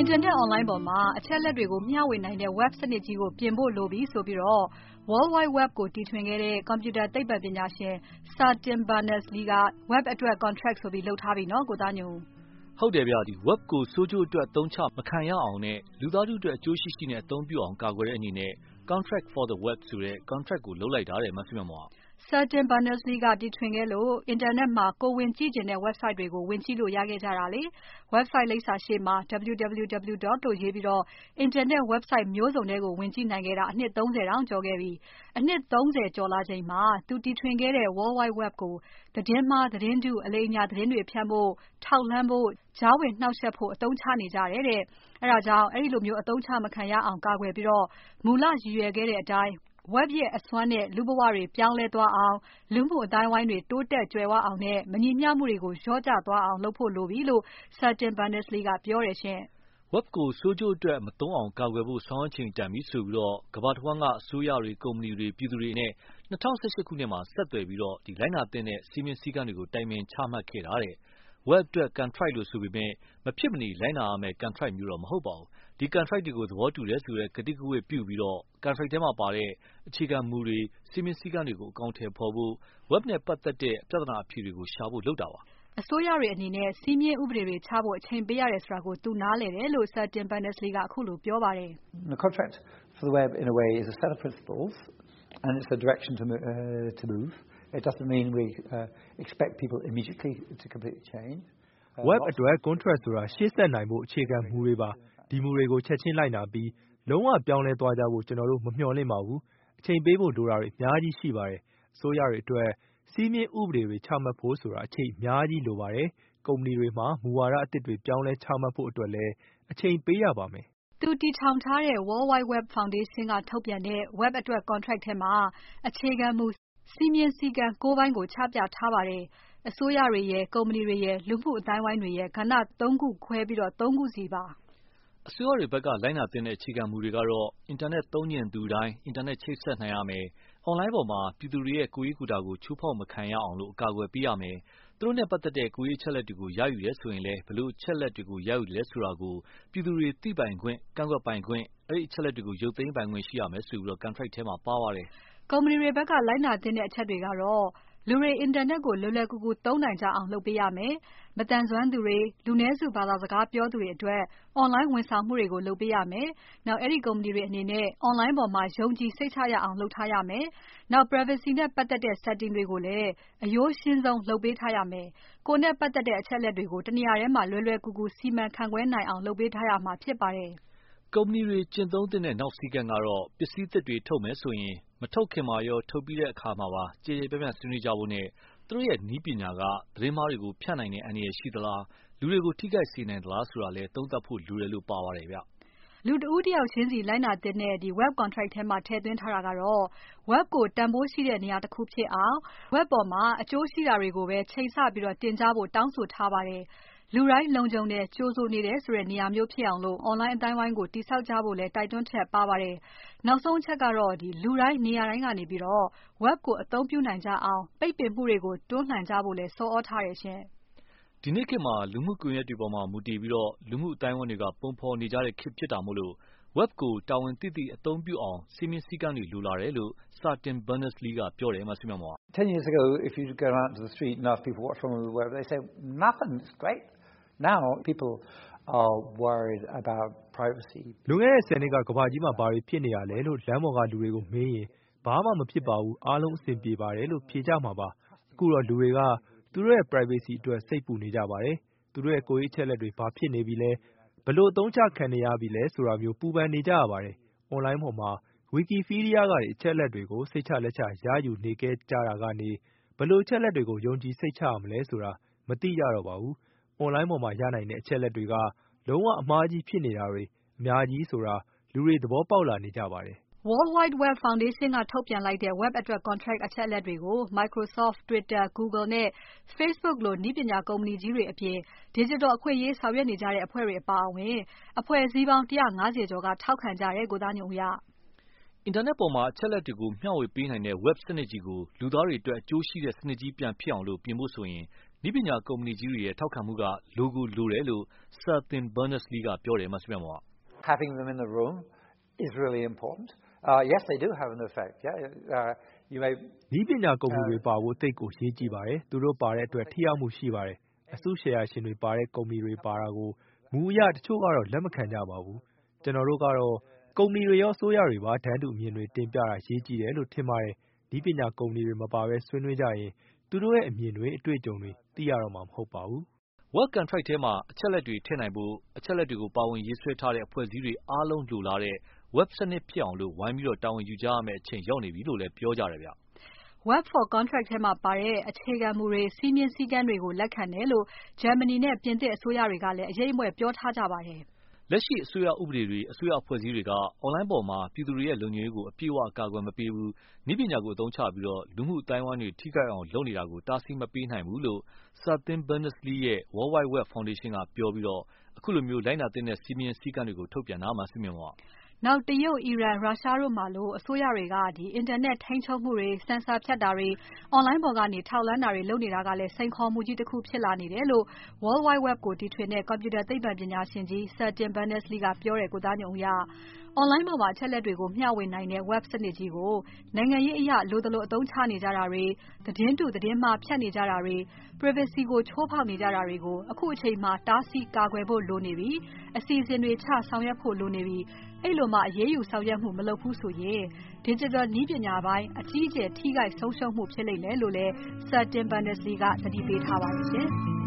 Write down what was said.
Internet online ပေါ်မှာအချက်အလက်တွေကိုမျှဝေနိုင်တဲ့ web စနစ်ကြီးကိုပြင်ဖို့လိုပြီဆိုပြီးတော့ World Wide Web ကိုတီထွင်ခဲ့တဲ့ Computer သိပ္ပံပညာရှင် Satya Berners-Lee က web အတွက် contract ဆိုပြီးလုပ်ထားပြီနော်ကိုသားညွန့်ဦးဟုတ်တယ်ဗျဒီ web ကိုဆိုးကျိုးအတွက်အသုံးချမခံရအောင်နဲ့လူသားထုအတွက်အကျိုးရှိရှိနဲ့အသုံးပြုအောင်ကာကွယ်တဲ့အနေနဲ့ Contract for the Web ဆိုတဲ့ contract ကိုလုပ်လိုက်တာတဲ့မဆီမမော Satya Berners-Lee ကတီထွင်ခဲ့လို့ Internet မှာကိုယ်ဝင်ကြည့်ချင်တဲ့ website တွေကိုဝင်ကြည့်လို့ရခဲ့ကြတာလေ။ website လိပ်စာရှေ့မှာ www. လို့ရေးပြီးတော့ Internet website မျိုးစုံတွေကိုဝင်ကြည့်နိုင်ခဲ့တာအနှစ် 30 တောင်ကျော်ခဲ့ပြီ။အနှစ် 30 ကျော်လာချိန်မှာသူတီထွင်ခဲ့တဲ့ World Wide Web ကိုသတင်းမှားသတင်းတုအလိမ်အညာသတင်းတွေဖြန့်ဖို့ထောက်လှမ်းဖို့ကြားဝင်နှောက်ယှက်ဖို့အသုံးချနေကြတယ်တဲ့။အဲဒါကြောင့်အဲဒီလိုမျိုးအသုံးချမခံရအောင်ကာကွယ်ပြီးတော့မူလရည်ရွယ်ခဲ့တဲ့အတိုင်းweb ရဲ့အစွမ်းနဲ့လူ့ဘဝတွေပြောင်းလဲသွားအောင်လူမှုအတိုင်းအဝိုင်းတွေတိုးတက်ကြွယ်ဝအောင်နဲ့မညီမျှမှုတွေကိုလျော့ကျသွားအောင်လုပ်ဖို့လိုပြီလို့ Satya Berners-Lee ကပြောတယ်ရှင်။ Web ကိုဆိုးကျိုးအတွက်မသုံးအောင်ကာကွယ်ဖို့ဆောင်ရွက်ချိန်တန်ပြီဆိုပြီးတော့ကမ္ဘာတဝန်းကအစိုးရတွေကုမ္ပဏီတွေပြည်သူတွေနဲ့2018ခုနှစ်မှာဆက်သွယ်ပြီးတော့လိုက်နာသင့်တဲ့စီမင်းစည်းကမ်းတွေကိုတိုင်ပင်ချမှတ်ခဲ့တာတဲ့။ Web အတွက် contract လို့ဆိုပေမဲ့မဖြစ်မနေလိုက်နာရမယ့် contract မျိုးတော့မဟုတ်ပါဘူး။ဒီ contract တွေကိုသဘောတူတယ်ဆိုတဲ့ကတိကဝတ်ပြုပြီးတော့ contract ထဲမှာပါတဲ့အခြေခံမူတွေစီမင်းစည်းကမ်းတွေကိုအကောင်အထည်ဖော်ဖို့ Web နဲ့ပတ်သက်တဲ့ပြဿနာအဖြေတွေကိုရှာဖို့လုပ်တာပါ။အစိုးရတွေအနေနဲ့စည်းမျဉ်းဥပဒေတွေချဖို့အချိန်ပေးရတယ်ဆိုတာကိုသူနားလည်တယ်လို့ Satya Berners-Lee ကအခုလိုပြောပါတယ်။ The contract for the web in a way is a set of principles and it's a direction to move. It doesn't mean we expect people immediately to completely change. Web အတွက် contract ဆိုတာရှေ့ဆက်နိုင်ဖို့အခြေခံမူတွေပါ။ဒီမူတွေကိုချက်ချင်းလိုက်နာပြီးလုံးဝပြောင်းလဲသွားကြဖို့ကျွန်တော်တို့မမျှော်လင့်ပါဘူး။အချိန်ပေးဖို့လိုတာတွေအများကြီးရှိပါတယ်။အစိုးရတွေအတွက်စည်းမျဉ်းဥပဒေတွေချမှတ်ဖို့ဆိုတာအချိန်အများကြီးလိုပါတယ်။ကုမ္ပဏီတွေမှာမူဝါဒအသစ်တွေပြောင်းလဲချမှတ်ဖို့အတွက်လည်းအချိန်ပေးရပါမယ်။သူတည်ထောင်ထားတဲ့ World Wide Web Foundation ကထုတ်ပြန်တဲ့ Web အတွက် contract ထဲမှာအခြေခံမူစည်းမျဉ်းစည်းကမ်း 9 ပိုင်းကိုချပြထားပါတယ်။အစိုးရတွေရဲ့ကုမ္ပဏီတွေရဲ့လူမှုအတိုင်းအဝိုင်းတွေရဲ့ကဏ္ဍ 3 ခုခွဲပြီးတော့ 3 ခုစီပါအစိုးရတွေဘက်ကလိုက်နာသင့်တဲ့အခြေခံမူတွေကတော့ Internet သုံးချင်သူတိုင်း Internet ချိတ်ဆက်နိုင်ရမယ်။ Online ပေါ်မှာပြည်သူတွေရဲ့ကိုယ်ရေးကိုယ်တာကိုချိုးဖောက်မခံရအောင်လို့အကာအကွယ်ပေးရမယ်။သူတို့နဲ့ပတ်သက်တဲ့ကိုယ်ရေးအချက်အလက်တွေကိုရယူရဲဆိုရင်လည်းဘလို့အချက်အလက်တွေကိုရယူလဲဆိုတာကိုပြည်သူတွေသိပိုင်ခွင့်ကန့်ကွက်ပိုင်ခွင့်အဲဒီအချက်အလက်တွေကိုရုပ်သိမ်းပိုင်ခွင့်ရှိရမယ်ဆိုပြီးတော့ contract ထဲမှာပါပါတယ်။ကုမ္ပဏီတွေဘက်ကလိုက်နာသင့်တဲ့အချက်တွေကတော့လူတွေ Internet ကိုလွယ်လွယ်ကူကူသုံးနိုင်ကြအောင်လုပ်ပေးရမယ်။မသန်စွမ်းသူတွေလူနည်းစုဘာသာစကားပြောသူတွေအတွက် Online ဝန်ဆောင်မှုတွေကိုလုပ်ပေးရမယ်။နောက်အဲဒီကုမ္ပဏီတွေအနေနဲ့ Online ပေါ်မှာယုံကြည်စိတ်ချရအောင်လုပ်ထားရမယ်။နောက် privacy နဲ့ပတ်သက်တဲ့ setting တွေကိုလည်းအရိုးရှင်းဆုံးလုပ်ပေးထားရမယ်။ကိုယ်နဲ့ပတ်သက်တဲ့အချက်အလက်တွေကိုတနေရာထဲမှာလွယ်လွယ်ကူကူစီမံခန့်ခွဲနိုင်အောင်လုပ်ပေးထားရမှာဖြစ်ပါတယ်။ကုမ္ပဏီတွေကျင့်သုံးသင့်တဲ့နောက်စည်းကမ်းကတော့ပစ္စည်းသစ်တွေထုတ်မယ်ဆိုရင်မထုတ်ခင်မှာရောထုတ်ပြီးတဲ့အခါမှာပါကြေကြေပြန့်ပြန့်ဆွေးနွေးကြဖို့နဲ့သူတို့ရဲ့နည်းပညာကသတင်းမှားတွေကိုဖြန့်နိုင်တဲ့အန္တရာယ်ရှိသလားလူတွေကိုထိခိုက်စေနိုင်သလားဆိုတာလည်းသုံးသပ်ဖို့လိုတယ်လို့ပါပါတယ်ဗျ။လူတဦးတယောက်ချင်းစီလိုက်နာသင့်တဲ့ Web contract ထဲမှာထည့်သွင်းထားတာကတော့ Web ကိုတန်ဖိုးရှိတဲ့နေရာတခုဖြစ်အောင် Web ပေါ်မှာအကျိုးရှိတာတွေကိုပဲချိန်ဆပြီးတော့တင်ကြဖို့တောင်းဆိုထားပါတယ်။လူတိုင်းလုံခြုံတယ်ကြိုဆိုနေတယ်ဆိုတဲ့နေရာမျိုးဖြစ်အောင်လို့ Online အတိုင်းအဝိုင်းကိုတည်ဆောက်ကြဖို့လည်းတိုက်တွန်းချက်ပါပါတယ်။နောက်ဆုံးအချက်ကတော့လူတိုင်းနေရာတိုင်းကနေပြီးတော့ Web ကိုအသုံးပြုနိုင်ကြအောင်ပိတ်ပင်မှုတွေကိုတွန်းလှန်ကြဖို့လည်းဆော်သြထားတယ်ရှင်။ဒီနေ့ခေတ်မှာလူမှုကွန်ရက်တွေပေါ်မှာမူတည်ပြီးတော့လူမှုအတိုင်းအဝိုင်းတွေကပုံဖော်နေကြတဲ့ခေတ်ဖြစ်တာမို့လို့ Web ကိုတာဝန်သိသိအသုံးပြုအောင်စည်းမျဉ်းစည်းကမ်းတွေလိုလာတယ်လို့ Satya Berners-Lee ကပြောတယ်မဆီမမော။ 10 years ago if you go out to the street and ask people what's wrong with the web they say nothing it's great. Now people are worried about privacy. လွန်ခဲ့တဲ့10နှစ်ကကမ္ဘာကြီးမှာဘာတွေဖြစ်နေရလဲလို့လမ်းပေါ်ကလူတွေကိုမေးရင်ဘာမှမဖြစ်ပါဘူးအားလုံးအဆင်ပြေပါတယ်လို့ဖြေကြမှာပါအခုတော့လူတွေကသူတို့ရဲ့ privacy အတွက်စိတ်ပူနေကြပါတယ်သူတို့ရဲ့ကိုယ်ရေးအချက်အလက်တွေဘာဖြစ်နေပြီလဲဘလို့အသုံးချခံနေရပြီလဲဆိုတာမျိုးပူပန်နေကြရပါတယ် online ပေါ်မှာ Wikipedia ကနေအချက်အလက်တွေကိုစိတ်ချလက်ချရယူနေခဲ့ကြတာကနေဘလို့အချက်အလက်တွေကိုယုံကြည်စိတ်ချရမလဲဆိုတာမသိကြတော့ပါဘူး online ပေါ်မှာရနိုင်တဲ့အချက်အလက်တွေကလုံးဝအမှားကြီးဖြစ်နေတာတွေအများကြီးဆိုတာလူတွေသဘောပေါက်လာနေကြပါတယ်။ World Wide Web Foundation ကထုတ်ပြန်လိုက်တဲ့ Web အတွက် contract အချက်အလက်တွေကို Microsoft, Twitter, Google နဲ့ Facebook လိုနည်းပညာကုမ္ပဏီကြီးတွေအပြင် Digital အခွင့်အရေးဆောင်ရွက်နေကြတဲ့အဖွဲ့တွေအပါအဝင်အဖွဲ့အစည်းပေါင်း 150 ကျော်ကထောက်ခံကြတယ်ကိုသားညွန့်ဦးရ။ Internet ပေါ်မှာအချက်အလက်တွေကိုမျှဝေပေးနိုင်တဲ့ Web စနစ်ကြီးကိုလူသားတွေအတွက်အကျိုးရှိတဲ့စနစ်ကြီးပြန်ဖြစ်အောင်လို့ပြင်ဖို့ဆိုရင်နည်းပညာကုမ္ပဏီကြီးတွေရဲ့ထောက်ခံမှုကလိုကိုလိုတယ်လို့ Sir Tim Berners-Lee ကပြောတယ်မဆုမြတ်မောင် Having them in the room is really important. Yes, they do have an effect. You may နည်းပညာကုမ္ပဏီတွေပါဖို့သိပ်ကိုရေးကြည့်ပါတယ်။သူတို့ပါတဲ့အတွက်ထိရောက်မှုရှိပါတယ်။အစုရှယ်ယာရှင်တွေပါတဲ့ကုမ္ပဏီတွေပါတာကိုမူအရတချို့ကတော့လက်မခံကြပါဘူး။ကျွန်တော်တို့ကတော့ကုမ္ပဏီတွေရောအစိုးရတွေပါတန်းတူအမြင်တွေတင်ပြတာရေးကြည့်တယ်လို့ထင်ပါတယ်။နည်းပညာကုမ္ပဏီတွေမပါဘဲဆွေးနွေးကြရင်သူတို့ရဲ့အမြင်တွေအတွေ့အကြုံတွေသိရတော့မှာမဟုတ်ပါဘူး။ Web Contract ထဲမှာအချက်လက်တွေထည့်နိုင်ဖို့အချက်လက်တွေကိုပါဝင်ရေးဆွဲထားတဲ့အဖွဲ့အစည်းတွေအားလုံးလိုလားတဲ့ Web စနစ်ဖြစ်အောင်ဝိုင်းပြီးတာဝန်ယူကြရမယ့်အချိန်ရောက်နေပြီလို့လည်းပြောကြတယ်ဗျ။ Web for Contract ထဲမှာပါတဲ့အခြေခံမူတွေစည်းမျဉ်းစည်းကမ်းတွေကိုလက်ခံတယ်လို့ဂျာမနီနဲ့ပြင်သစ်အစိုးရတွေကလည်းအရေးအမွက်ပြောထားကြပါတယ်။လက်ရှိအစိုးရဥပဒေတွေအစိုးရအဖွဲ့အစည်းတွေက online ပေါ်မှာပြည်သူတွေရဲ့လုံခြုံရေးကိုအပြည့်အဝအကာအကွယ်မပေးဘူး။နည်းပညာကိုအသုံးချပြီးလူမှုအတိုင်းအဝိုင်းတွေထိခိုက်အောင်လုပ်နေတာကိုတားဆီးမပေးနိုင်ဘူးလို့ Sir Tim Berners-Lee ရဲ့ World Wide Web Foundation ကပြောပြီးအခုလိုလိုက်နာသင့်တဲ့စည်းမျဉ်းစည်းကမ်းတွေကိုထုတ်ပြန်တာမှဆုမြတ်မောင်။နောက်တရုတ်၊အီရန်၊ရုရှားတို့မှာလို့အစိုးရတွေကအင်တာနက်ထိန်းချုပ်မှုတွေဆင်ဆာဖြတ်တာတွေ online ပေါ်ကနေထောက်လှမ်းတာတွေလုပ်နေတာကလည်းစိန်ခေါ်မှုကြီးတစ်ခုဖြစ်လာနေတယ်လို့ World Wide Web ကိုတီထွင်တဲ့ Computer သိပ္ပံပညာရှင်ကြီး Sir Tim Berners-Lee ကပြောတယ်ကိုသားညွန့်ဦး Online ပေါ်မှာအချက်အလက်တွေကိုမျှဝေနိုင်တဲ့ Web စနစ်ကြီးကိုနိုင်ငံရေးအရလိုသလိုအသုံးချနေကြတာတွေသတင်းတုသတင်းမှားဖြန့်နေကြတာတွေ Privacy ကိုချိုးဖောက်နေကြတာတွေကိုအခုအချိန်မှာတားဆီးကာကွယ်ဖို့လိုနေပြီအစီအစဉ်တွေချဆောင်ရွက်ဖို့လိုနေပြီအဲ့လိုမှအရေးယူဆောင်ရွက်မှုမလုပ်ဘူးဆိုရင် Digital နည်းပညာပိုင်းအကြီးအကျယ်ထိခိုက်ဆုံးရှုံးမှုဖြစ်လိမ့်မယ်လို့လည်း Sir Tim Berners-Lee ကသတိပေးထားပါတယ်ရှင်။